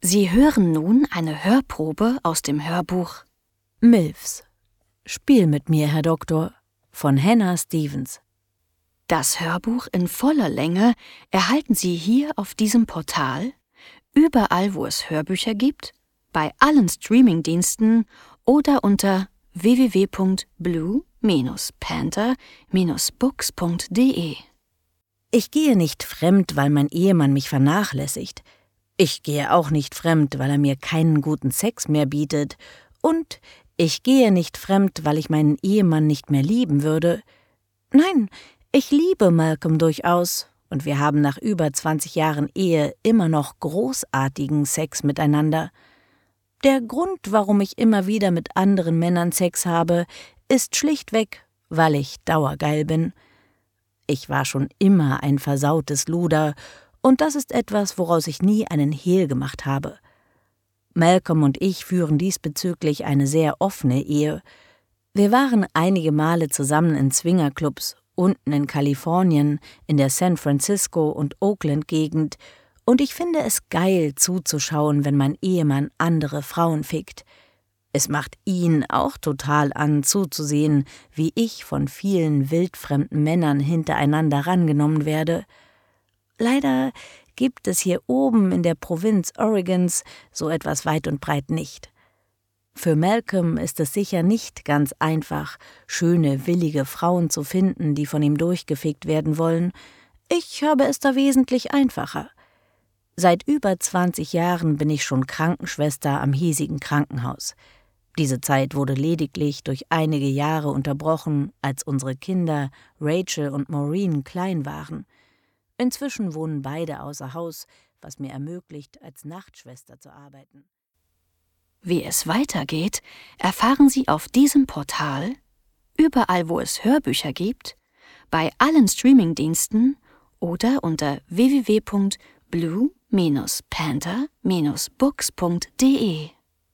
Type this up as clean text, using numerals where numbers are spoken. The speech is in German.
Sie hören nun eine Hörprobe aus dem Hörbuch Milfs. Spiel mit mir, Herr Doktor, von Hannah Stevens. Das Hörbuch in voller Länge erhalten Sie hier auf diesem Portal, überall wo es Hörbücher gibt, bei allen Streamingdiensten oder unter www.blue-panther-books.de. Ich gehe nicht fremd, weil mein Ehemann mich vernachlässigt. Ich gehe auch nicht fremd, weil er mir keinen guten Sex mehr bietet. Und ich gehe nicht fremd, weil ich meinen Ehemann nicht mehr lieben würde. Nein, ich liebe Malcolm durchaus, und wir haben nach über 20 Jahren Ehe immer noch großartigen Sex miteinander. Der Grund, warum ich immer wieder mit anderen Männern Sex habe, ist schlichtweg, weil ich dauergeil bin. Ich war schon immer ein versautes Luder, und das ist etwas, woraus ich nie einen Hehl gemacht habe. Malcolm und ich führen diesbezüglich eine sehr offene Ehe. Wir waren einige Male zusammen in Swingerclubs, unten in Kalifornien, in der San Francisco- und Oakland-Gegend, und ich finde es geil zuzuschauen, wenn mein Ehemann andere Frauen fickt. Es macht ihn auch total an, zuzusehen, wie ich von vielen wildfremden Männern hintereinander rangenommen werde. Leider gibt es hier oben in der Provinz Oregons so etwas weit und breit nicht. Für Malcolm ist es sicher nicht ganz einfach, schöne, willige Frauen zu finden, die von ihm durchgefickt werden wollen. Ich habe es da wesentlich einfacher. Seit über 20 Jahren bin ich schon Krankenschwester am hiesigen Krankenhaus. Diese Zeit wurde lediglich durch einige Jahre unterbrochen, als unsere Kinder Rachel und Maureen klein waren. Inzwischen wohnen beide außer Haus, was mir ermöglicht, als Nachtschwester zu arbeiten. Wie es weitergeht, erfahren Sie auf diesem Portal, überall wo es Hörbücher gibt, bei allen Streamingdiensten oder unter www.blue-panther-books.de.